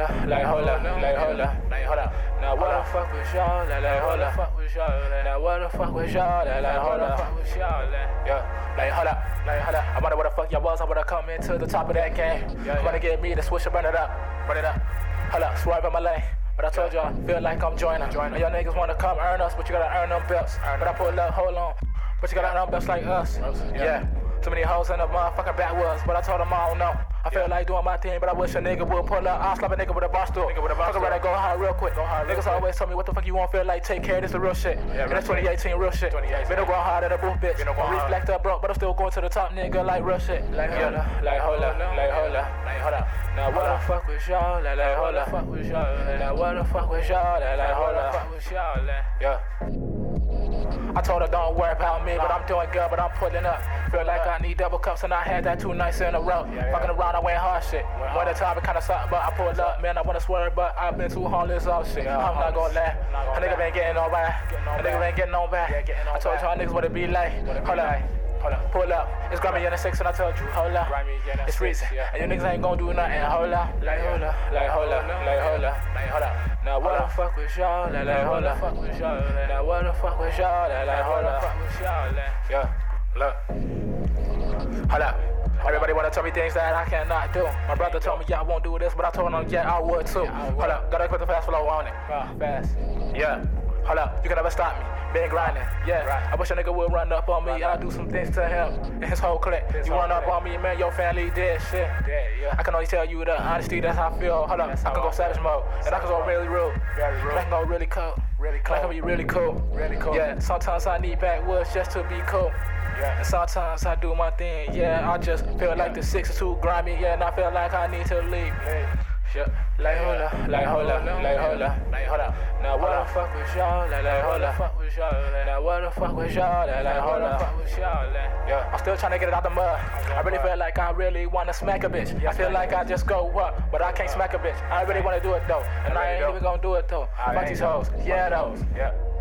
like hold up. Now what the fuck was y'all like hold up. Now what the fuck was y'all like hold up. Yeah, like hold up. I wonder what the fuck y'all was. I wanna come into the top of that game. I wanna get me the switch and run it up. Hold up, swerve in my lane. But I told y'all, feel like I'm joining. Now y'all niggas wanna come earn us, but you gotta earn them belts. But I pull up, hold on. But you gotta earn them belts like us. Yeah. Too many hoes in the motherfucking backwoods, but I told them I don't know. I feel like doing my thing, but I wish a nigga would pull up. I'll slap a nigga with a bar stool. Fuck around and go hard real quick. Niggas always tell me what the fuck you want, feel like take care, this the real shit. Yeah, that's 2018 real shit. Been going hard in a booth, bitch. Reflect up broke, but I'm still going to the top, nigga, like real shit. Like hold up. Now what the fuck was y'all like hold up. Now what the fuck was y'all like hold up. Yeah. I told her don't worry about me, but I'm doing good, but I'm pulling up. Feel like I need double cups and I had that 2 nights in a row. Fucking around, I went hard shit. One at a time, it kinda sucked, but I pulled up. Man, I wanna swerve, but I've been too homeless all shit. I'm not gonna lie. A nigga been getting on back. A nigga been getting on back. I told y'all niggas what it be like. Hold up, pull up. It's Grammy in the 6 and I told you, hold up. It's reason. And you niggas ain't gon' do nothing. Hold up. Now what the fuck was y'all like hold up. Now what the fuck was y'all like hold up. Yeah, look. Hold up. Everybody wanna tell me things that I cannot do. My brother told me, yeah, I won't do this, but I told him, yeah, I would too. Hold up, gotta put the fast flow on it. Fast. Yeah. Hold up, you can never stop me. Been grinding, yeah. I wish a nigga would run up on me. I'll do some things to him and his whole clique. You run up on me, man, your family dead shit. I can only tell you the honesty, that's how I feel. Hold up, I can go savage mode, and I can go really rude. I can go really cold. I can be really cool. Yeah, sometimes I need backwoods just to be cool. And sometimes I do my thing, yeah. I just feel like the 6 is too grimy, yeah, and I feel like I need to leave. Yeah, like hold up. Now what the fuck was y'all like hold up. Now what the fuck was y'all like hold up. Yeah, I'm still trying to get it out the mud. I really feel like I really wanna smack a bitch. I feel like I just go up, but I can't smack a bitch. I really wanna do it though, and I ain't even gonna do it though. Fuck these hoes, yeah those.